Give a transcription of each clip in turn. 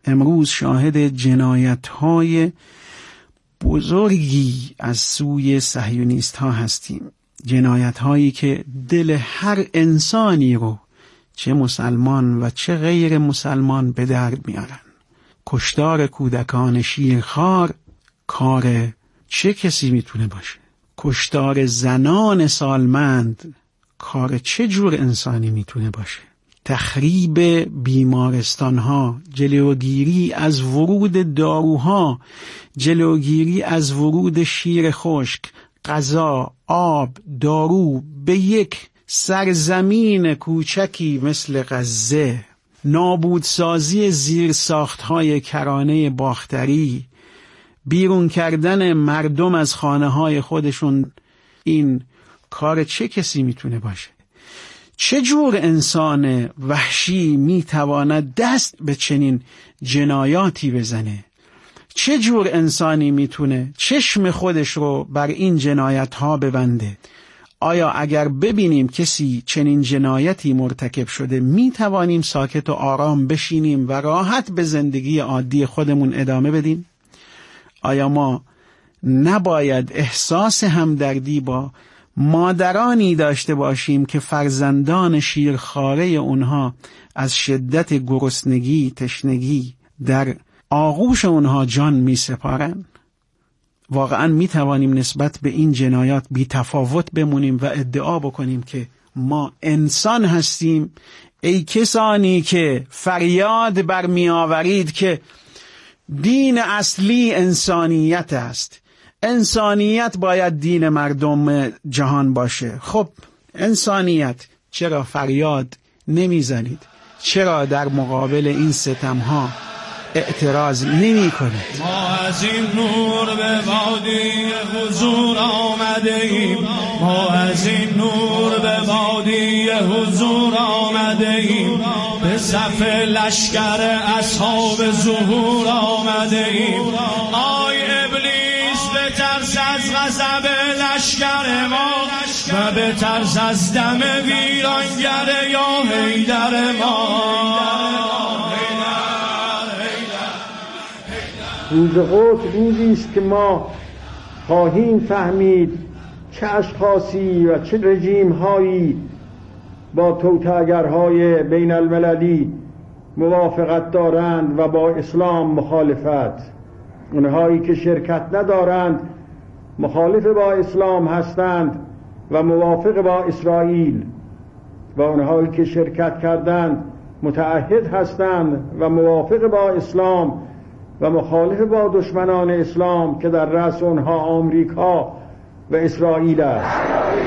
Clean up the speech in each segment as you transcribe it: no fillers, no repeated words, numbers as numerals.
امروز شاهد جنایت‌های بزرگی از سوی صهیونیست ها هستیم. جنایت‌هایی که دل هر انسانی رو، چه مسلمان و چه غیر مسلمان، به درد میارن. کشتار کودکان شیرخوار کار چه کسی میتونه باشه؟ کشتار زنان سالمند کار چه جور انسانی میتونه باشه؟ تخریب بیمارستان‌ها، جلوگیری از ورود داروها، جلوگیری از ورود شیر خشک، غذا، آب، دارو به یک سرزمین کوچکی مثل غزه، نابودسازی زیرساخت‌های کرانه باختری، بیرون کردن مردم از خانه‌های خودشون، این کار چه کسی میتونه باشه؟ چه جور انسان وحشی میتواند دست به چنین جنایاتی بزنه؟ چه جور انسانی میتونه چشم خودش رو بر این جنایت ها ببنده؟ آیا اگر ببینیم کسی چنین جنایتی مرتکب شده میتوانیم ساکت و آرام بشینیم و راحت به زندگی عادی خودمون ادامه بدیم؟ آیا ما نباید احساس همدردی با مادرانی داشته باشیم که فرزندان شیرخواره اونها از شدت گرسنگی، تشنگی در آغوش اونها جان می سپارن؟ واقعا می توانیم نسبت به این جنایات بی تفاوت بمونیم و ادعا بکنیم که ما انسان هستیم؟ ای کسانی که فریاد برمی آورید که دین اصلی انسانیت است، انسانیت باید دین مردم جهان باشه. خب انسانیت، چرا فریاد نمیزنید؟ چرا در مقابل این ستمها اعتراض نمی کنید؟ ما از این نور به وادی حضور آمده ایم، ما از این نور به وادی حضور آمده ایم، به صف لشکر اصحاب ظهور آمده ایم. آی ابلیس به ترس از غضب لشکر ما و به ترس از دم ویرانگر یا حیدر ما. روز قدس روزی است که ما خواهیم فهمید چه اشخاصی و چه رژیم‌هایی با توطئه‌گرهای بین المللی موافقت دارند و با اسلام مخالفت. اونهایی که شرکت ندارند، مخالف با اسلام هستند و موافق با اسرائیل، و اونهایی که شرکت کردند متعهد هستند و موافق با اسلام و مخالف با دشمنان اسلام که در رأس اونها آمریکا و اسرائیل است.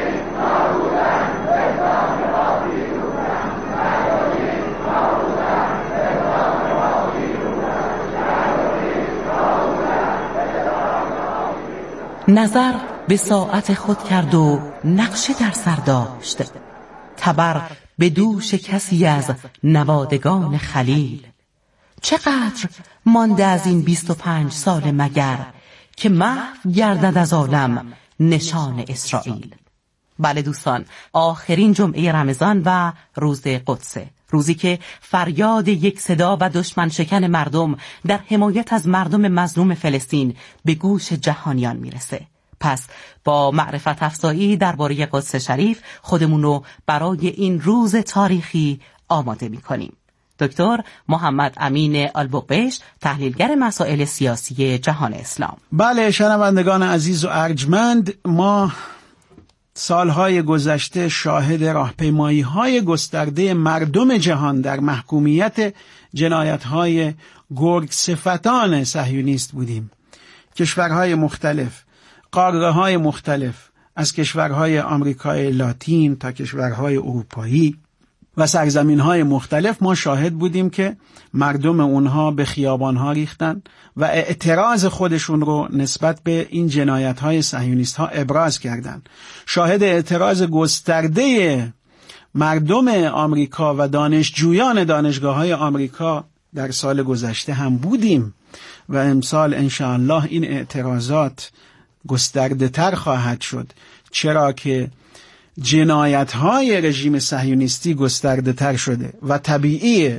نظر به ساعت خود کرد و نقشه در سر داشت، تبر به دوش کسی از نوادگان خلیل. چقدر مانده از این 25 سال مگر که محو گردد از عالم نشان اسرائیل. بله دوستان، آخرین جمعه رمضان و روز قدسه، روزی که فریاد یک صدا و دشمن شکن مردم در حمایت از مردم مظلوم فلسطین به گوش جهانیان میرسه. پس با معرفت افزایی درباره قدس شریف خودمون رو برای این روز تاریخی آماده میکنیم. دکتر محمد امین البقبش، تحلیلگر مسائل سیاسی جهان اسلام. بله شنوندگان عزیز و ارجمند، ما سالهای گذشته شاهد راهپیمایی‌های گسترده مردم جهان در محکومیت جنایت‌های گرگ صفتان صهیونیست بودیم. کشورهای مختلف، قاره‌های مختلف، از کشورهای آمریکای لاتین تا کشورهای اروپایی و سرزمین‌های مختلف ما شاهد بودیم که مردم اونها به خیابان‌ها ریختن و اعتراض خودشون رو نسبت به این جنایت‌های صهیونیست‌ها ابراز کردند. شاهد اعتراض گسترده مردم آمریکا و دانشجویان دانشگاه‌های آمریکا در سال گذشته هم بودیم و امسال انشاءالله این اعتراضات گسترده تر خواهد شد، چرا که جنایت‌های رژیم صهیونیستی گسترده تر شده و طبیعیه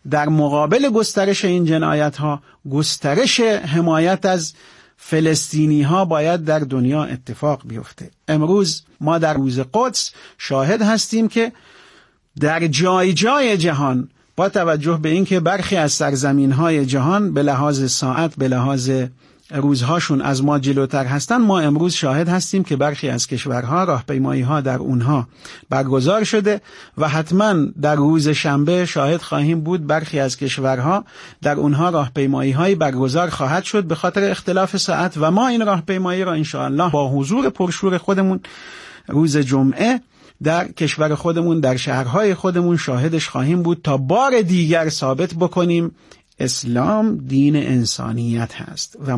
در مقابل گسترش این جنایت ها گسترش حمایت از فلسطینی ها باید در دنیا اتفاق بیفته. امروز ما در روز قدس شاهد هستیم که در جای جای جهان با توجه به اینکه برخی از سرزمین های جهان به لحاظ ساعت به لحاظ روزهاشون از ما جلوتر هستن، ما امروز شاهد هستیم که برخی از کشورها راهپیمایی ها در اونها برگزار شده و حتما در روز شنبه شاهد خواهیم بود برخی از کشورها در اونها راهپیمایی هایی برگزار خواهد شد به خاطر اختلاف ساعت و ما این راهپیمایی را انشاءالله با حضور پرشور خودمون روز جمعه در کشور خودمون در شهرهای خودمون شاهدش خواهیم بود تا بار دیگر ثابت بکنیم اسلام دین انسانیت هست و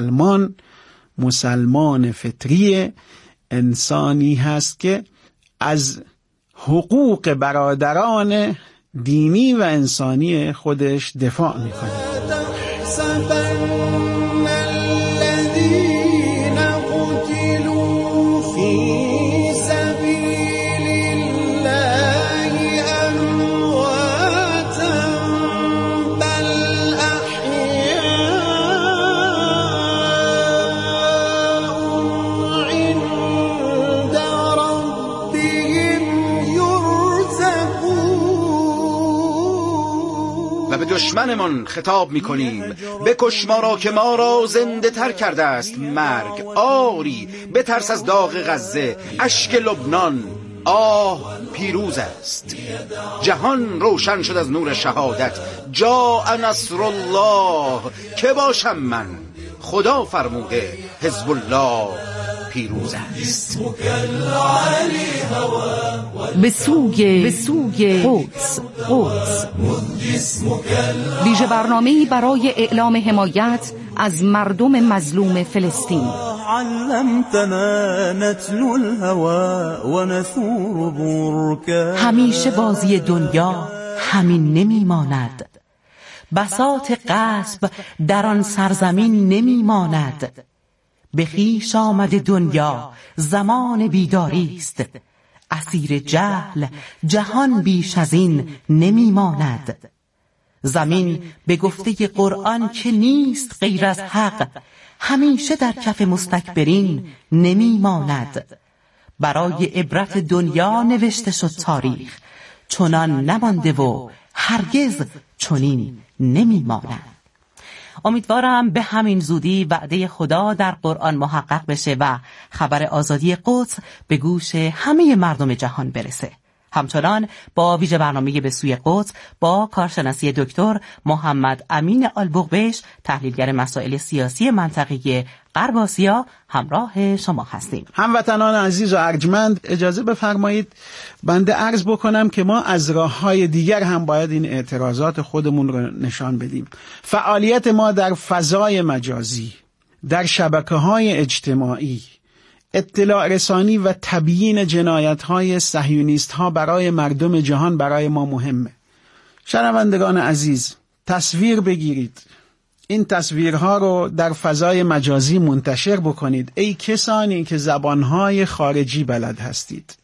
مسلمان فطری انسانی هست که از حقوق برادران دینی و انسانی خودش دفاع میکنه. دشمنمان خطاب می‌کنیم بکش ما را که ما را زنده تر کرده است مرگ. آری بترس از داغ غزه، اشک لبنان آه پیروز است. جهان روشن شد از نور شهادت، جاء نصر الله. که باشم من؟ خدا فرموده حزب الله پیروز است. به سوی قدس ویژه برنامه‌ای برای اعلام حمایت از مردم مظلوم فلسطین. علمتنا نتلو الهوى ونثور بركان. همیشه بازی دنیا همین نمیماند، بساط غصب در آن سرزمین نمیماند. به خویش آمده دنیا زمان بیداری است، اسیر جهل جهان بیش از این نمیماند. زمین به گفته قرآن که نیست غیر از حق، همیشه در کف مستکبرین نمیماند. برای عبرت دنیا نوشته شد تاریخ، چنان نمانده و هرگز چنین نمیماند. امیدوارم به همین زودی وعده خدا در قرآن محقق بشه و خبر آزادی قدس به گوش همه مردم جهان برسه. همچنان با ویژه برنامه به سوی قدس با کارشناسی دکتر محمد امین آلبغبش، تحلیلگر مسائل سیاسی منطقه غرب آسیا، همراه شما هستیم. هموطنان عزیز و ارجمند، اجازه بفرمایید بنده عرض بکنم که ما از راه‌های دیگر هم باید این اعتراضات خودمون رو نشان بدیم. فعالیت ما در فضای مجازی، در شبکه‌های اجتماعی، اطلاع رسانی و تبیین جنایت‌های صهیونیست‌ها برای مردم جهان برای ما مهمه. شنوندگان عزیز، تصویر بگیرید، این تصویرها رو در فضای مجازی منتشر بکنید. ای کسانی که زبانهای خارجی بلد هستید،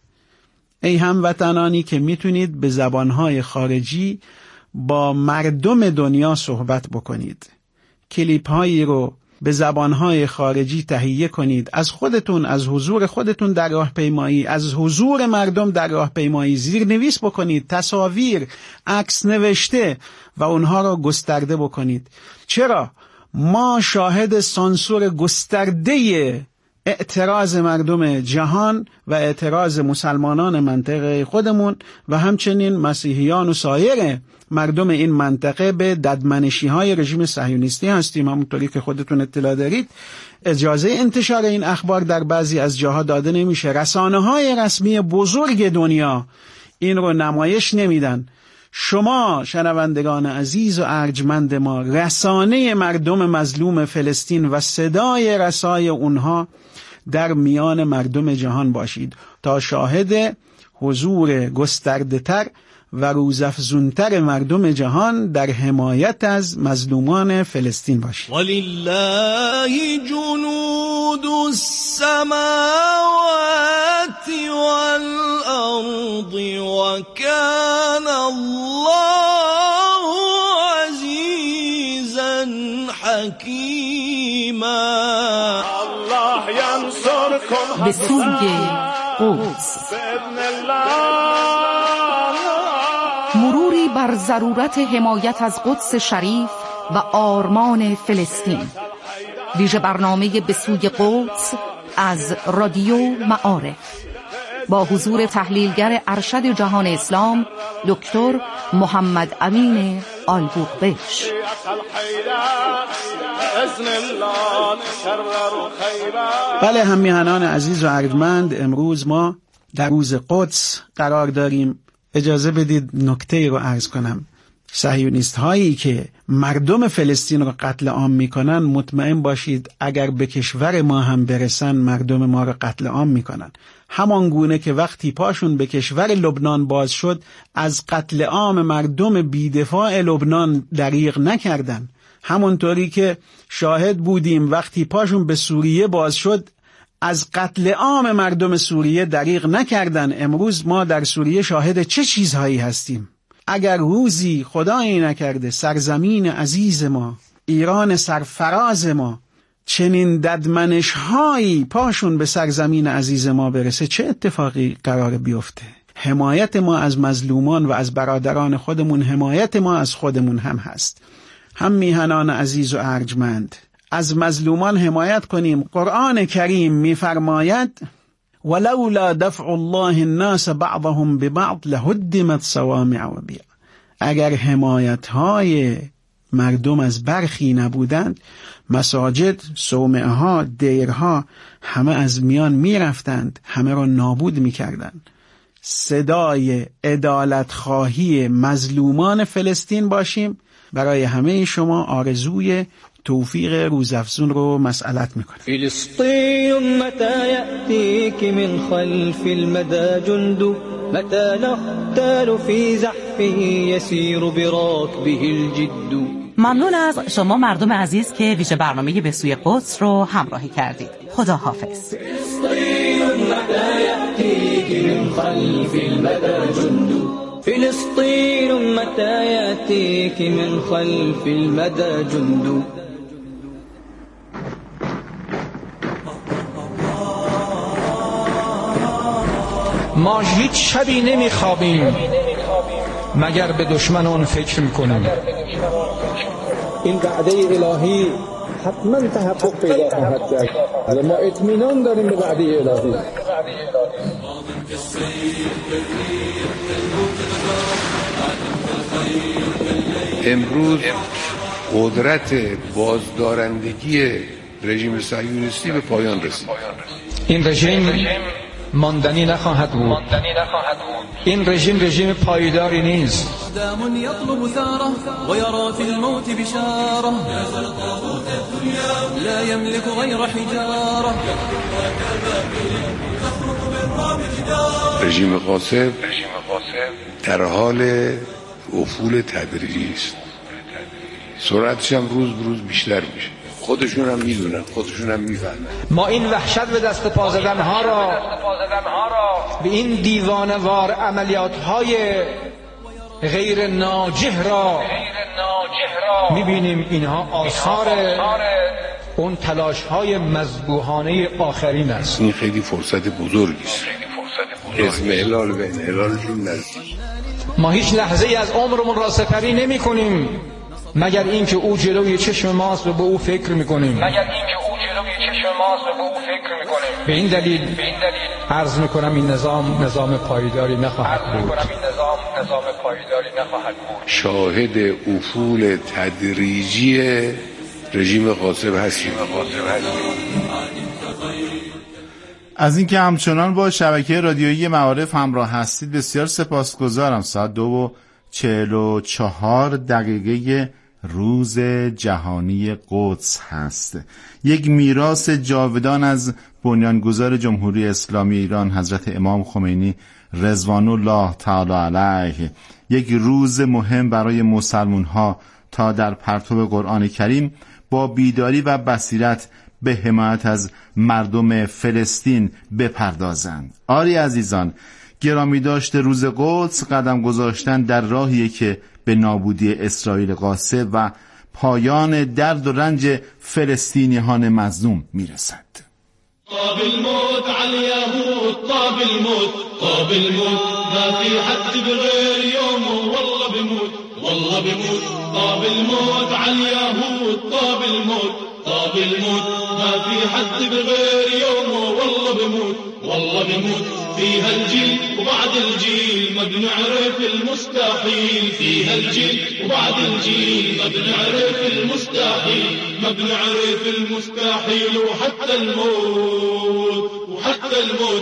ای هموطنانی که میتونید به زبانهای خارجی با مردم دنیا صحبت بکنید، کلیپ‌هایی رو به زبانهای خارجی تهیه کنید، از خودتون، از حضور خودتون در راهپیمایی، از حضور مردم در راهپیمایی زیرنویس بکنید، تصاویر، عکس نوشته و اونها را گسترده بکنید. چرا؟ ما شاهد سانسور گسترده اعتراض مردم جهان و اعتراض مسلمانان منطقه خودمون و همچنین مسیحیان و سایر مردم این منطقه به ددمنشی‌های رژیم صهیونیستی هستیم. همونطوری که خودتون اطلاع دارید اجازه انتشار این اخبار در بعضی از جاها داده نمیشه. رسانه‌های رسمی بزرگ دنیا این رو نمایش نمیدن. شما شنوندگان عزیز و ارجمند ما، رسانه مردم مظلوم فلسطین و صدای رسای اونها در میان مردم جهان باشید تا شاهد حضور گسترده‌تر و روزافزونتر مردم جهان در حمایت از مظلومان فلسطین باشید. ولله جنود السماوات والارض وكان الله حكيما الله ينصركم به سوی قدس. مروری بر ضرورت حمایت از قدس شریف و آرمان فلسطین. ویژه برنامه به سوی قدس از رادیو معارف با حضور تحلیلگر ارشد جهان اسلام دکتر محمد امین آلبوغبش. بله همیهنان عزیز و ارجمند، امروز ما در روز قدس قرار داریم. اجازه بدید نکته رو عرض کنم. صهیونیست هایی که مردم فلسطین رو قتل عام میکنن، مطمئن باشید اگر به کشور ما هم برسن مردم ما رو قتل عام میکنن. همان گونه که وقتی پاشون به کشور لبنان باز شد از قتل عام مردم بیدفاع لبنان دریغ نکردن. همونطوری که شاهد بودیم وقتی پاشون به سوریه باز شد از قتل عام مردم سوریه دریغ نکردن. امروز ما در سوریه شاهد چه چیزهایی هستیم؟ اگر روزی خدایی نکرده سرزمین عزیز ما، ایران سرفراز ما، چنین ددمنش هایی پاشون به سرزمین عزیز ما برسه، چه اتفاقی قرار بیفته؟ حمایت ما از مظلومان و از برادران خودمون حمایت ما از خودمون هم هست. هم میهنان عزیز و ارجمند، از مظلومان حمایت کنیم. قرآن کریم میفرماید ولولا دفع الله الناس بعضهم ببعض لهدمت صوامع و بیع. اگر حمایت‌های مردم از برخی نبودند، مساجد، صومعه ها، دیرها همه از میان میرفتند، همه را نابود میکردند. صدای عدالت خواهی مظلومان فلسطین باشیم. برای همه شما آرزوی توفیق روزافزون رو مسئلت میکنه. فلسطین متى یأتیک من خلف المدى جند متى نختال فی زحفه یسیر براکبه الجد. ممنون از شما مردم عزیز که ویژه برنامه به سوی قدس رو همراهی کردید. خدا حافظ. فلسطین متى یأتیک من خلف المدى جند فلسطین متى یأتیک من خلف المدى جند. ما هیچ شبی نمیخوابیم مگر به دشمنان فکر میکنیم. این وعده الهی حتما تحقق پیدا خواهد کرد و ما اطمینان داریم به وعده الهی. امروز قدرت بازدارندگی رژیم صهیونیستی به پایان رسید. این رژیم ماندنی نخواهد بود. این رژیم پایداری نیست. دام يطلب ثاره ويرى في الموت بشاره لا يملك غير حجاره. رژیم قاسم در حال افول تدریجی است. سرعتش هم روز به روز بیشتر میشه. خودشون هم میدونن، خودشون هم میفهمن. ما این وحشت به دست پا زدن ها را، به این دیوانه‌وار عملیات های غیر ناجح را میبینیم اینها آثار اون تلاش های مذبوحانه آخرین است. این خیلی فرصت بزرگی است. اسم هلال به هلالشون نزدیک. ما هیچ لحظه ای از عمرمون را سپری نمی کنیم مگر اینکه او جلوی چشم ماست و به او فکر میکنیم. به این دلیل عرض میکنم این نظام پایداری نخواهد بود. شاهد افول تدریجی رژیم قاسم هستیم. از اینکه همچنان با شبکه رادیویی معارف همراه هستید بسیار سپاسگزارم. ساعت 2:44 روز جهانی قدس هست. یک میراث جاودان از بنیانگذار جمهوری اسلامی ایران حضرت امام خمینی رضوان الله تعالی علیه. یک روز مهم برای مسلمان ها تا در پرتو قرآن کریم با بیداری و بصیرت به حمایت از مردم فلسطین بپردازند. آری عزیزان، گرامی داشته روز قدس قدم گذاشتن در راهیه که به نابودی اسرائیل غاصب و پایان درد و رنج فلسطینیان مظلوم میرسد. طاب الموت على اليهود، طاب الموت، طاب الموت، ما في حد بغير يومه والله بموت، والله بموت. طاب الموت على اليهود، طاب الموت، طاب الموت، ما في حد بغير يومه والله بموت، والله بموت. فيها الجيل وبعد الجيل ما بنعرف المستحيل، فيها الجيل وبعد الجيل ما بنعرف المستحيل، ما بنعرف المستحيل. وحتى الموت، وحتى الموت.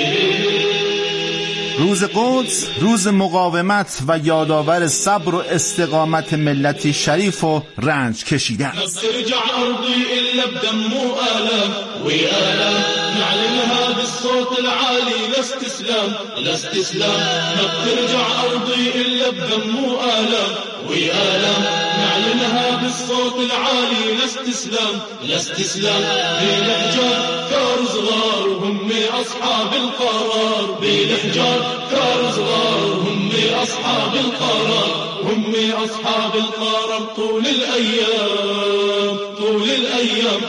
روز قدس روز مقاومت و یادآور صبر و استقامت ملتی شریف و رنج کشیدن. ترجع ارضي الا بدم والام والام، نعلنها بالصوت العالي لا استسلام، لا استسلام. ما بترجع ارضي الا بدم والام والام، نعلنها بالصوت العالي لا استسلام، لا استسلام. بالحجار كار صغار وهم اصحاب القرار، بالحجار كار صغار هم أصحاب القرار، هم أصحاب القرار. طول الأيام، طول الأيام.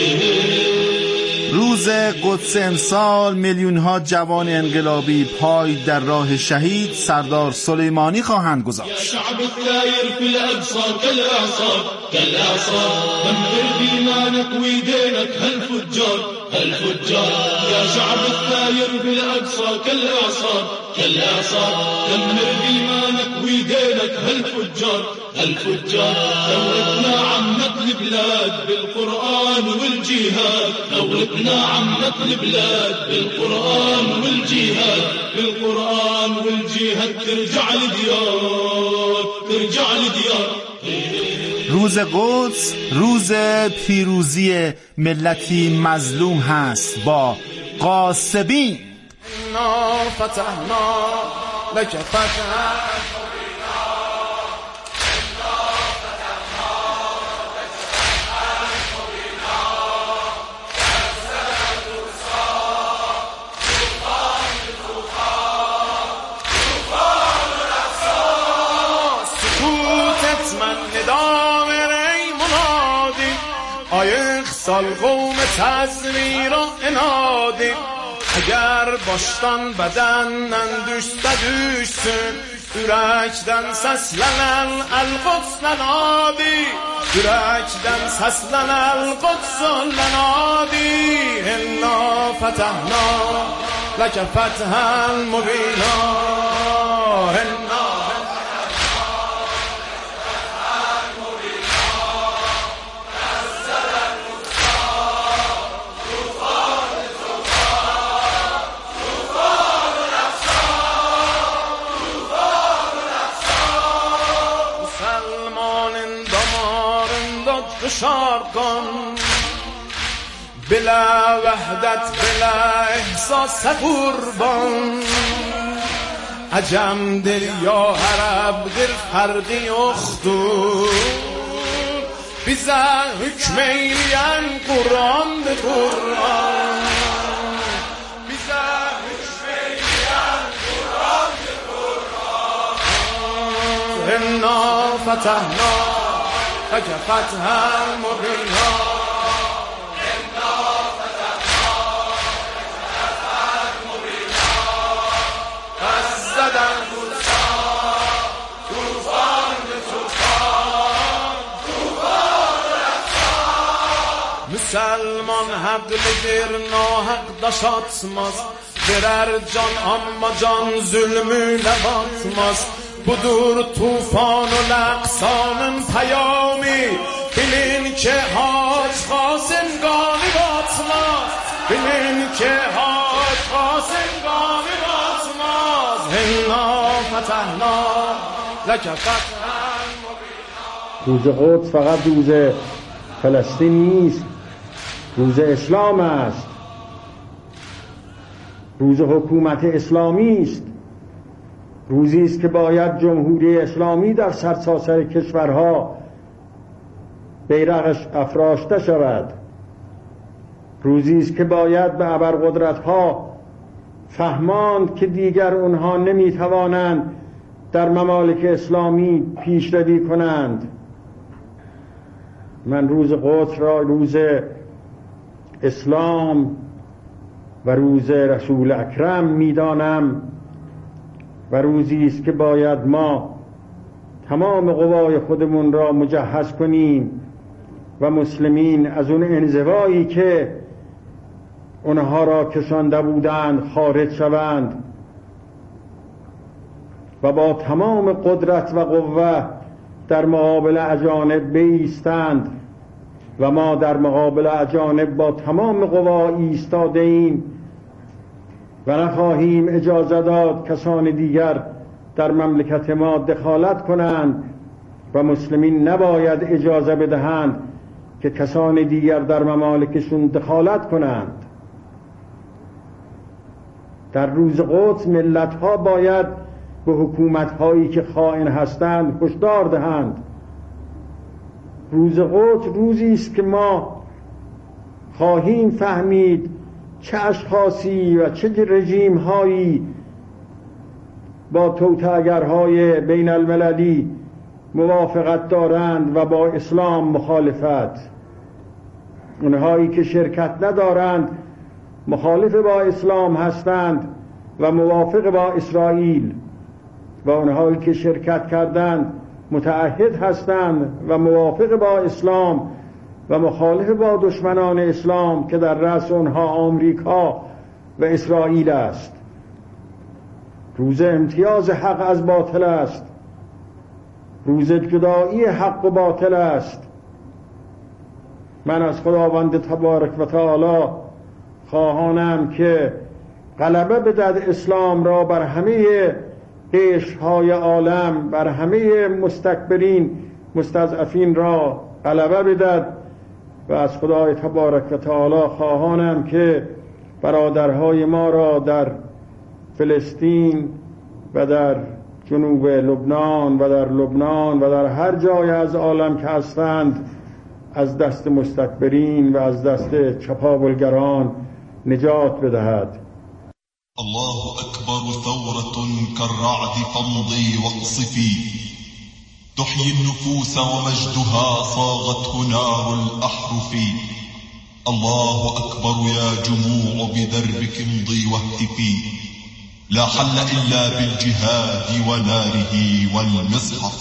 روز قدس امسال میلیون‌ها جوان انقلابی پای در راه شهید سردار سلیمانی خواهند گذاشت. شعب الثاير في الأقصى كالإعصار، كالإعصار. دمر بإيمانك ويدينك هالفجار، هالفجار. يا شعب الثاير في الأقصى كالإعصار، كالإعصار. دمر بإيمانك ويدينك هالفجار، هالفجار. دولتنا عمت البلاد بالقرآن والجهاد، دولتنا عمت البلاد بالقرآن والجهاد، بالقرآن والجهاد. ترجع لديار، ترجع لديار. روز قدس روز پیروزی ملتی مظلوم هست با غاصبین. انا فتحنا لك فتحا سال قوم تزمیر و انادی اگر baştan bedenden düşse düşsün yürekten seslenen el Quds'len adi yürekten seslenen el Quds'len adi inna fetahna leke fethen mubina inna شارکن بلا وحدت بلا احساس قربان عجم دل یا عرب دل فرقی اختو bize hükmeyleyen Kur'an به Kur'an bize hükmeyleyen Kur'an به Kur'an inna fetahna لك فتحا مبينا إنا فتحنا لك فتحا مبينا فزد الفرسان طوفان بطوفان طوفان الأقصى مسلمان حقlidir nahak daş atmaz birer can amma can zulmüyle batmaz budur tufan و لقصانın پیامی bilin که حاج قاسم گامی batmaz bilin که حاج قاسم گامی batmaz انا فتحنا لك فتحا روز قدس فقط روز فلسطین نیست، روز اسلام است، روز حکومت اسلامی است، روزی است که باید جمهوری اسلامی در سرتاسر کشورها بیرقش افراشته شود، روزی است که باید به ابرقدرت‌ها فهماند که دیگر اونها نمیتوانند در ممالک اسلامی پیشروی کنند. من روز قدس را روز اسلام و روز رسول اکرم میدانم و روزی است که باید ما تمام قوای خودمون را مجهز کنیم و مسلمین از اون انزوایی که اونها را کشانده بودند خارج شوند و با تمام قدرت و قوه در مقابل اجانب بایستند و ما در مقابل اجانب با تمام قوا ایستاده ایم و نخواهیم اجازه داد کسان دیگر در مملکت ما دخالت کنند و مسلمین نباید اجازه بدهند که کسان دیگر در ممالکشون دخالت کنند. در روز قدس ملت‌ها باید به حکومت‌هایی که خائن هستند هشدار دهند. روز قدس روزی است که ما خواهیم فهمید چه اشخاصی و چه رژیم‌هایی با توطئه‌گرهای بین المللی موافقت دارند و با اسلام مخالفت. اونهایی که شرکت ندارند مخالف با اسلام هستند و موافق با اسرائیل و اونهایی که شرکت کردند متعهد هستند و موافق با اسلام و مخالف با دشمنان اسلام که در رأس اونها آمریکا و اسرائیل است. روز امتیاز حق از باطل است، روز جدایی حق و باطل است. من از خداوند تبارک و تعالی خواهانم که غلبه بدهد اسلام را بر همه قشرهای عالم، بر همه مستکبرین مستضعفین را غلبه بدهد و از خدای تبارک و تعالی خواهانم که برادرهای ما را در فلسطین و در جنوب لبنان و در لبنان و در هر جای از عالم که هستند از دست مستکبرین و از دست چپاولگران نجات بدهد. الله أكبر ثورة كالرعد فامضي واقصفي تحيي النفوس ومجدها صاغته نار الأحرف. الله أكبر يا جموع بدربك امضي واهتفي لا حل إلا بالجهاد وناره والمصحف.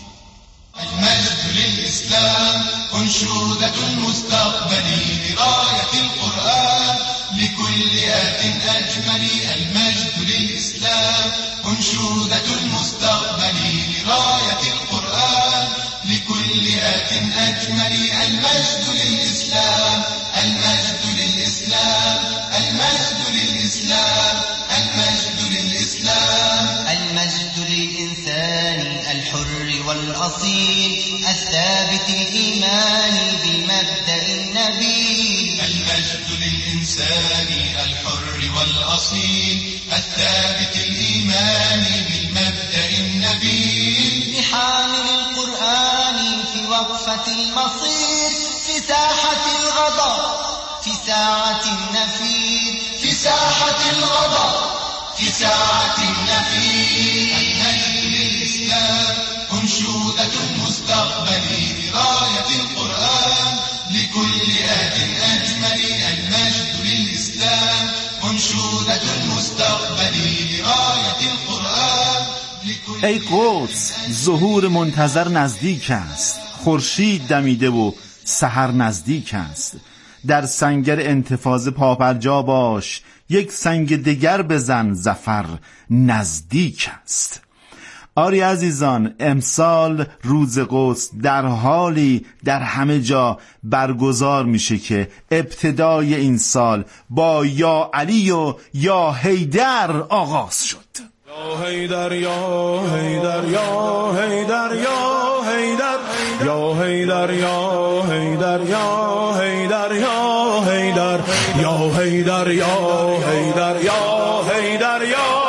المجد للإسلام أنشودة المستقبل لراية القرآن لكل آت أجمل. المجد للإسلام أنشودة المستقبل لراية القرآن لكل آت أجمل. المجد للإسلام المجد للإسلام المجد للإسلام المجد للإسلام. المجد للإنسان الحر والأصيل الثابت الإيمان بمبدأ النبيل. المجد للإنسان الحر والأصيل الثابت الإيمان بالمبدأ النبيل. لحامل القرآن في وقفة المصير في ساحة الغضب في ساعة النفير في ساحة الغضب في ساعة النفير. المجد للإسلام أنشودة المستقبل لراية القرآن لكل آت أجمل. المجد للإسلام أنشودة المستقبل لراية القرآن. ای قدس، ظهور منتظر نزدیک است، خورشید دمیده و سحر نزدیک است. در سنگر انتفاضه پابرجا باش، یک سنگ دگر بزن، ظفر نزدیک است. آری عزیزان، امسال روز قدس در حالی در همه جا برگزار میشه که ابتدای این سال با یا علی و یا حیدر آغاز شد. یا حیدر یا حیدر یا حیدر یا حیدر یا حیدر یا حیدر یا حیدر یا حیدر یا حیدر یا حیدر یا حیدر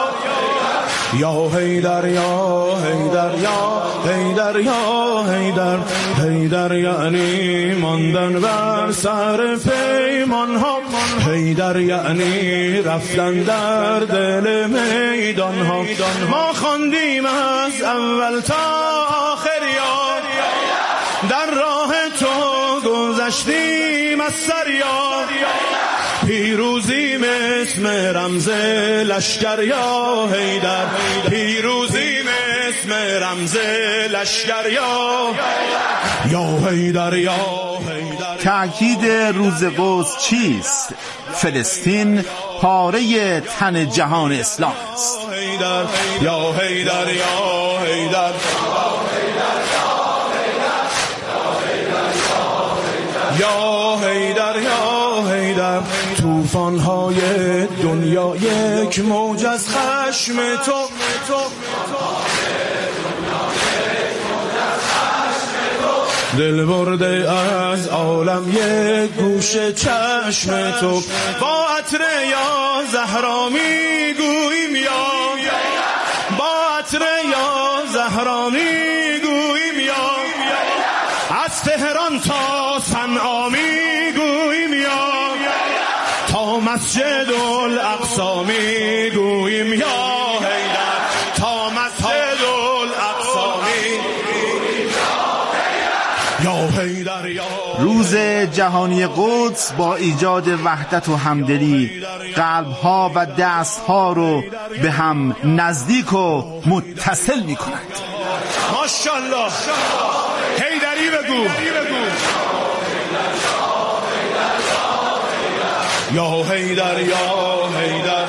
یا حیدر یا حیدر یا حیدر یا حیدر. حیدر یعنی ماندن بر سر پیمان ها، حیدر یعنی رفتن در دل میدان ها. ما خواندیم از اول تا آخر یا در راه تو گذشتیم از سریا، پیروزی مثل رمز لشکر یا حیدر، پیروزی مثل رمز لشکر یا حیدر یا حیدر. تأکید روز قدس چیست؟ فلسطین پاره تن جهان اسلام است. یا حیدر یا حیدر یا حیدر یا حیدر. طوفان‌های دنیا یک موج از خشم تو، دل برده از عالم یک گوشه چشم تو. با عطر یا زهرا میگوییم یا، با عطر یا زهرا میگوییم یا، از تهران تا صنعا میگوییم یا، تا مسجد الاقصی میگوییم یا حیدر، تا مسجد الاقصی میگوییم یا حیدر یا. روز جهانی قدس با ایجاد وحدت و همدلی قلب‌ها و دست‌ها رو به هم نزدیک و متصل می‌کند. ماشاءالله. حیدری بگو. یا حیدر یا حیدر.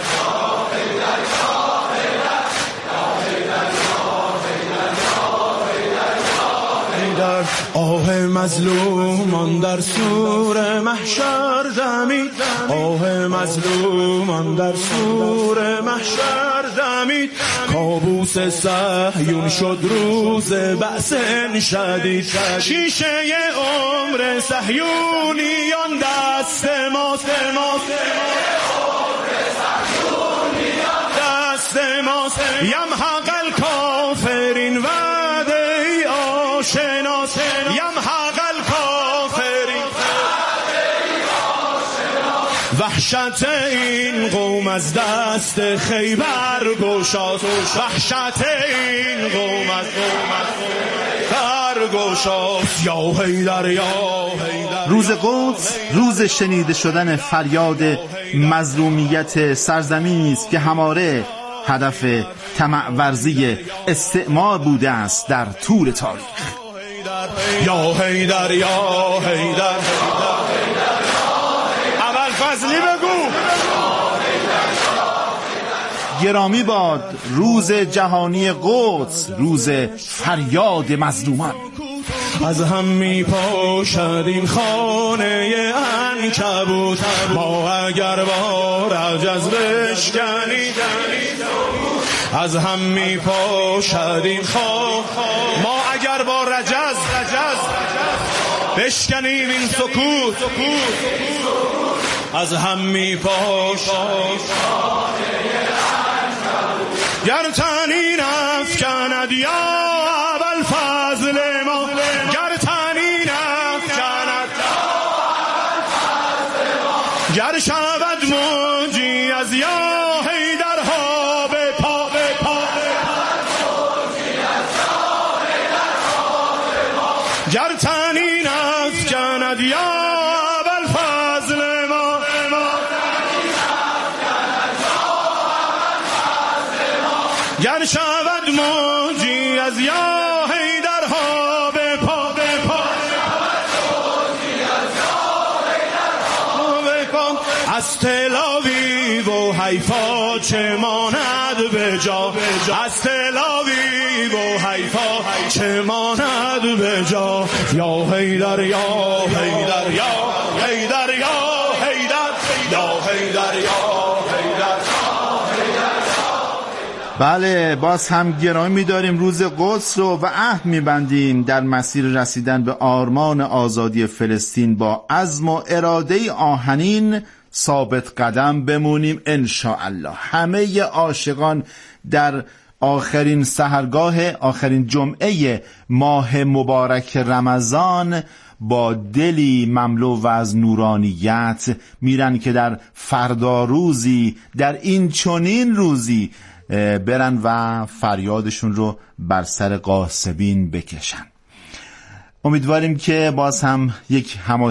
آه مظلومان در سور محشر دمید، آه مظلومان در سور محشر دمید. کابوس صهیون شد روز بأس شدید، شیشه عمر صهیونیان دست ماست، دست ماست. یمحق الکافرین وعده آشناس، یمحق الکافرین وحشت این قوم از دست خیبر گشاد، وحشت این قوم از خیبر گشاد یا حیدر یا حیدر. روز قدس روز شنیده شدن فریاد مظلومیت سرزمینی است که هماره هدف طمع ورزی استعمار بوده است در طول تاریخ. یا حیدر یا حیدر. اول فضلی بگو. گرامی باد روز جهانی قدس، روز فریاد مظلومان. از هم می پاشد این خانه عنکبوت، ما اگر با رجز بشکنی. از هم می پاشد این خانه، ما اگر با رجز بشکنیم این سکوت. از هم می پاشد گر تنین افکند یا ابوالفضل ما، گر تنین افکند گر شود موجی از یا حیدرها به پا، گر تنین افکند یا ابوالفضل ما، گر شود موجی از یا حیدرها به پا، از تل آویو و حیفا چه ماند به جا، از تل آویو و حیفا چه ماند به جا. یا حیدر یا حیدر یا حیدر یا حیدر یا حیدر یا حیدر. بله، باز هم گرامی می‌داریم روز قدس رو و عهد می‌بندیم در مسیر رسیدن به آرمان آزادی فلسطین با عزم و اراده آهنین ثابت قدم بمونیم انشاءالله. همه عاشقان در آخرین سحرگاه آخرین جمعه ماه مبارک رمضان با دلی مملو و از نورانیت میرن که در فردا روزی، در این چنین روزی برن و فریادشون رو بر سر غاصبین بکشن. امیدواریم که باز هم یک